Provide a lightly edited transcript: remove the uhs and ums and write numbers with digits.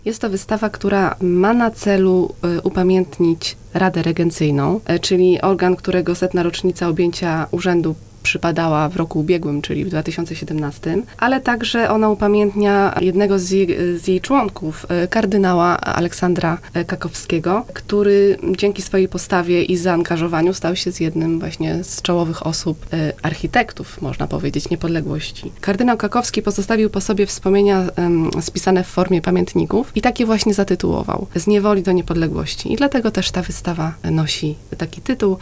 Jest to wystawa, która ma na celu upamiętnić Radę Regencyjną, czyli organ, którego 100. rocznica objęcia urzędu przypadała w roku ubiegłym, czyli w 2017, ale także ona upamiętnia jednego z jej członków, kardynała Aleksandra Kakowskiego, który dzięki swojej postawie i zaangażowaniu stał się jednym właśnie z czołowych osób, architektów, można powiedzieć, niepodległości. Kardynał Kakowski pozostawił po sobie wspomnienia spisane w formie pamiętników i takie właśnie zatytułował: Z niewoli do niepodległości. I dlatego też ta wystawa nosi taki tytuł.